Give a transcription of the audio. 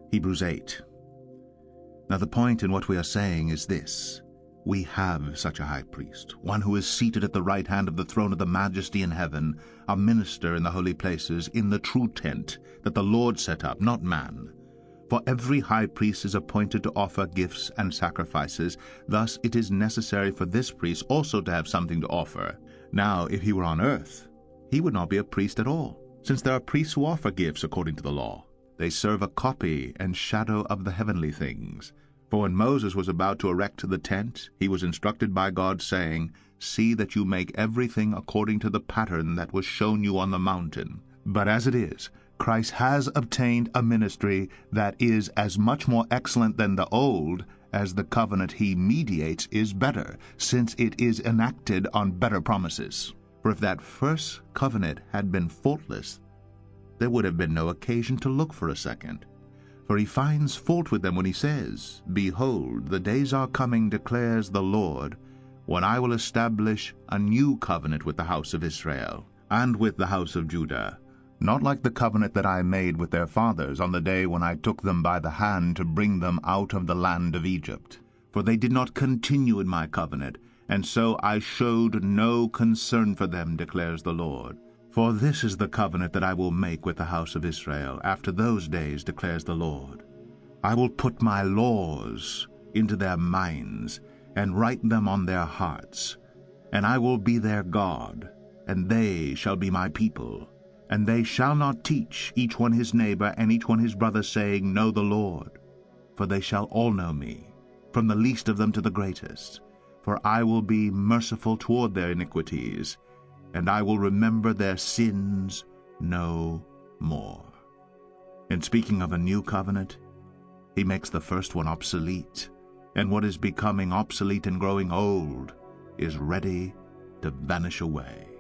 Hebrews 8. Now the point in what we are saying is this: we have such a high priest, one who is seated at the right hand of the throne of the majesty in heaven, a minister in the holy places, in the true tent that the Lord set up, not man. For every high priest is appointed to offer gifts and sacrifices. Thus it is necessary for this priest also to have something to offer. Now if he were on earth, he would not be a priest at all, since there are priests who offer gifts according to the law. They serve a copy and shadow of the heavenly things. For when Moses was about to erect the tent, he was instructed by God, saying, "See that you make everything according to the pattern that was shown you on the mountain." But as it is, Christ has obtained a ministry that is as much more excellent than the old, as the covenant he mediates is better, since it is enacted on better promises. For if that first covenant had been faultless, there would have been no occasion to look for a second. For he finds fault with them when he says, "Behold, the days are coming, declares the Lord, when I will establish a new covenant with the house of Israel and with the house of Judah, not like the covenant that I made with their fathers on the day when I took them by the hand to bring them out of the land of Egypt. For they did not continue in my covenant, and so I showed no concern for them, declares the Lord. For this is the covenant that I will make with the house of Israel after those days, declares the Lord. I will put my laws into their minds, and write them on their hearts. And I will be their God, and they shall be my people. And they shall not teach each one his neighbor and each one his brother, saying, Know the Lord. For they shall all know me, from the least of them to the greatest. For I will be merciful toward their iniquities, and I will remember their sins no more. In speaking of a new covenant, he makes the first one obsolete, and what is becoming obsolete and growing old is ready to vanish away.